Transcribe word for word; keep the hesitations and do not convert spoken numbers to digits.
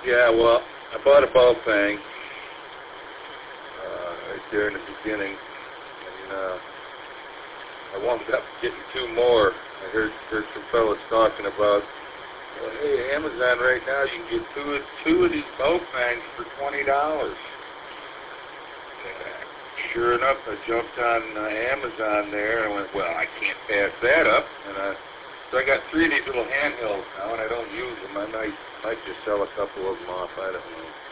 Yeah, well, I bought a Baofeng uh, right there in the beginning, and uh, I wound up getting two more. I heard, heard some fellas talking about, well, hey, Amazon right now, you can get two, two of these Baofengs for twenty dollars. Sure enough, I jumped on uh, Amazon there, and I went, well, I can't pass that up. And uh, so I got three of these little handhelds now, and I don't use them. I might, might just sell a couple of them off. I don't know.